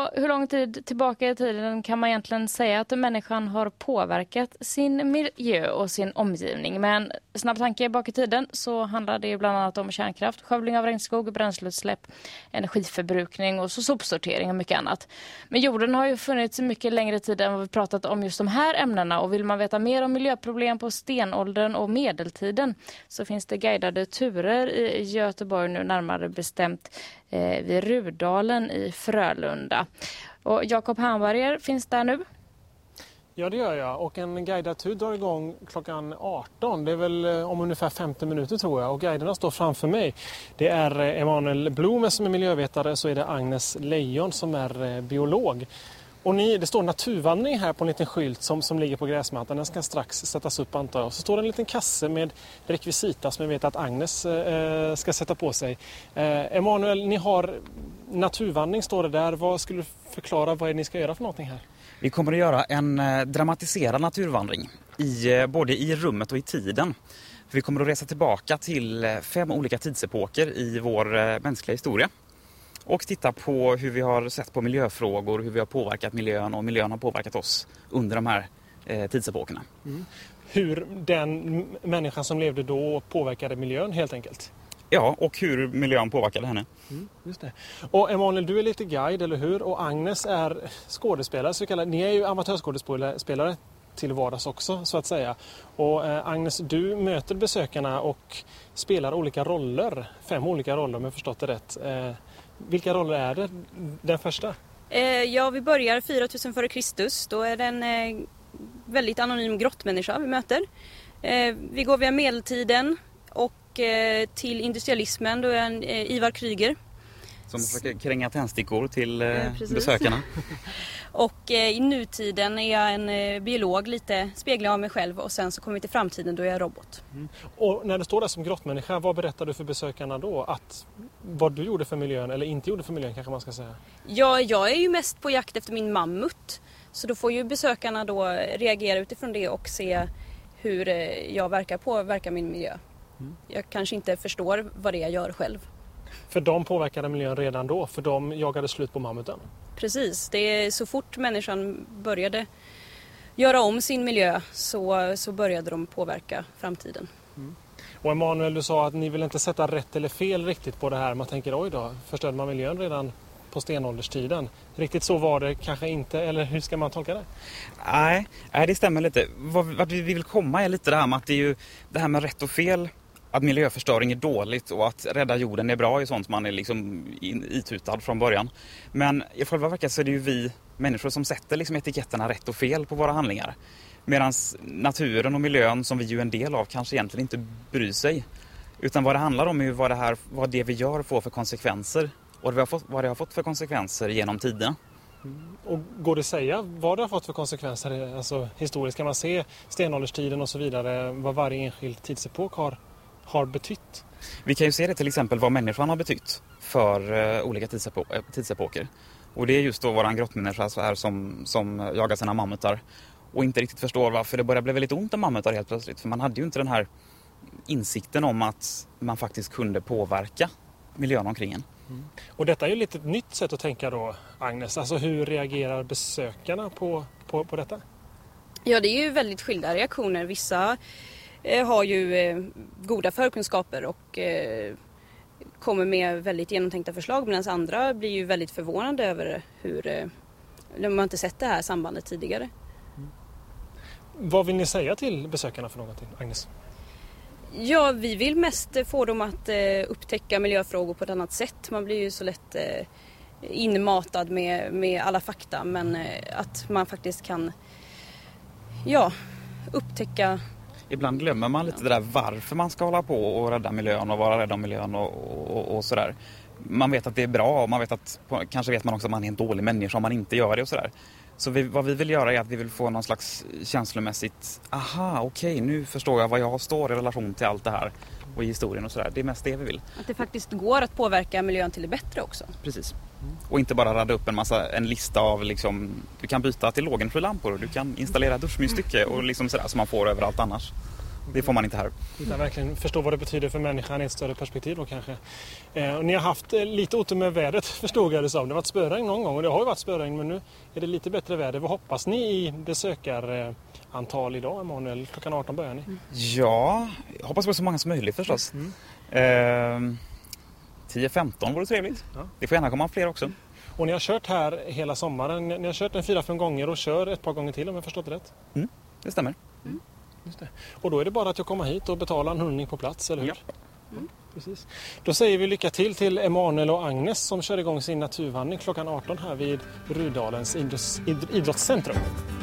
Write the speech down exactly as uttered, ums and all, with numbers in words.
Och hur lång tid tillbaka i tiden kan man egentligen säga att människan har påverkat sin miljö och sin omgivning? Men snabb tanke bak i tiden så handlar det bland annat om kärnkraft, skövling av regnskog, bränsleutsläpp, energiförbrukning och så sopsortering och mycket annat. Men jorden har ju funnits mycket längre tid än vad vi pratat om just de här ämnena, och vill man veta mer om miljöproblem på stenåldern och medeltiden så finns det guidade turer i Göteborg, nu närmare bestämt eh, vid Rudalen i Frölunda. Och Jakob Hamberger finns där nu. Ja, det gör jag. Och en guidad tur drar igång klockan arton. Det är väl om ungefär femtio minuter tror jag. Och guiderna står framför mig. Det är Emanuel Blome som är miljövetare, så är det Agnes Lejon som är biolog. Och ni, det står naturvandring här på en liten skylt som, som ligger på gräsmattan. Den ska strax sättas upp antar jag. Så står det en liten kasse med rekvisita som jag vet att Agnes eh, ska sätta på sig. Eh, Emanuel, ni har naturvandring står det där. Vad skulle du förklara vad är det ni ska göra för någonting här? Vi kommer att göra en eh, dramatiserad naturvandring i, eh, både i rummet och i tiden. För vi kommer att resa tillbaka till eh, fem olika tidsepoker i vår eh, mänskliga historia. Och titta på hur vi har sett på miljöfrågor, hur vi har påverkat miljön och miljön har påverkat oss under de här eh, tidsepokerna. Mm. Hur den människan som levde då påverkade miljön helt enkelt? Ja, och hur miljön påverkade henne. Mm, just det. Och Emanuel, du är lite guide, eller hur? Och Agnes är skådespelare, så kallad. Ni är ju amatörskådespelare till vardags också, så att säga. Och eh, Agnes, du möter besökarna och spelar olika roller. Fem olika roller, om jag förstått det rätt. Eh, vilka roller är det? Den första? Eh, ja, vi börjar fyra tusen före Kristus. Då är det en eh, väldigt anonym grottmänniska vi möter. Eh, vi går via medeltiden och eh, till industrialismen. Då är det en eh, Ivar Kryger. Som försöker kränga tändstickor till eh, eh, besökarna. Och eh, i nutiden är jag en eh, biolog, lite speglar av mig själv. Och sen så kommer vi till framtiden, då är jag robot. Mm. Och när du står där som grottmänniska, vad berättar du för besökarna då? Att vad du gjorde för miljön, eller inte gjorde för miljön kanske man ska säga? Ja, jag är ju mest på jakt efter min mammut. Så då får ju besökarna då reagera utifrån det och se hur eh, jag verkar påverka min miljö. Mm. Jag kanske inte förstår vad det är jag gör själv. För de påverkade miljön redan då, för de jagade slut på mammuten. Precis, det är så fort människan började göra om sin miljö så, så började de påverka framtiden. Mm. Och Emanuel, du sa att ni vill inte sätta rätt eller fel riktigt på det här. Man tänker, oj då, förstörde man miljön redan på stenålderstiden? Riktigt så var det kanske inte, eller hur ska man tolka det? Nej, nej det stämmer lite. Vart vi vill komma är lite det här med att det är ju det här med rätt och fel. Att miljöförstöring är dåligt och att rädda jorden är bra är sånt som man är liksom itutad från början. Men i själva verket så är det ju vi människor som sätter liksom etiketterna rätt och fel på våra handlingar. Medan naturen och miljön som vi ju är en del av kanske egentligen inte bryr sig. Utan vad det handlar om är ju vad det, här, vad det vi gör får för konsekvenser. Och vad, vi har fått, vad det har fått för konsekvenser genom tiden. Mm. Och går det att säga vad det har fått för konsekvenser? Alltså historiskt kan man se stenålderstiden och så vidare. Vad varje enskild tidsepok har har betytt. Vi kan ju se det till exempel vad människan har betytt för uh, olika tidsepo- tidsepoker. Och det är just då våran grottmänniska så här som, som jagar sina mammutar och inte riktigt förstår varför det börjar bli väldigt ont om mammutar helt plötsligt. För man hade ju inte den här insikten om att man faktiskt kunde påverka miljön omkring en. Mm. Och detta är ju lite ett nytt sätt att tänka då, Agnes. Alltså hur reagerar besökarna på, på, på detta? Ja, det är ju väldigt skilda reaktioner. Vissa har ju goda förkunskaper och kommer med väldigt genomtänkta förslag, medan andra blir ju väldigt förvånade över hur de har inte sett det här sambandet tidigare. Mm. Vad vill ni säga till besökarna för någonting, Agnes? Ja, vi vill mest få dem att upptäcka miljöfrågor på ett annat sätt. Man blir ju så lätt inmatad med, med alla fakta, men att man faktiskt kan ja, upptäcka. Ibland glömmer man lite det där varför man ska hålla på och rädda miljön och vara rädd om miljön och, och, och sådär. Man vet att det är bra och man vet att, kanske vet man också att man är en dålig människa om man inte gör det och sådär. Så vi, vad vi vill göra är att vi vill få någon slags känslomässigt, aha okej okay, nu förstår jag vad jag står i relation till allt det här och i historien och sådär. Det är mest det vi vill. Att det faktiskt går att påverka miljön till det bättre också. Precis. Och inte bara rada upp en massa, en lista av liksom, du kan byta till lågenfri lampor och du kan installera duschmysstycke och liksom sådär som man får överallt annars. Det får man inte här. Utan verkligen förstå vad det betyder för människan i ett större perspektiv då kanske. Eh, och ni har haft eh, lite otur med vädret, förstod jag det som. Det har varit spöregn någon gång och det har ju varit spöregn, men nu är det lite bättre väder. Vad hoppas ni i besökarantal idag, Emanuel? Klockan arton börjar ni. Ja, jag hoppas på så många som möjligt förstås. Mm. Eh, tio femton vore trevligt. Ja. Det får gärna komma fler också. Och ni har kört här hela sommaren. Ni har kört en fyra, fem gånger och kör ett par gånger till om jag förstått det rätt. Mm, det stämmer. Mm. Just det. Och då är det bara att jag kommer hit och betalar en hundring på plats, eller hur? Ja. Mm. Precis. Då säger vi lycka till till Emanuel och Agnes som kör igång sin naturvandring klockan arton här vid Rudalens idrottscentrum.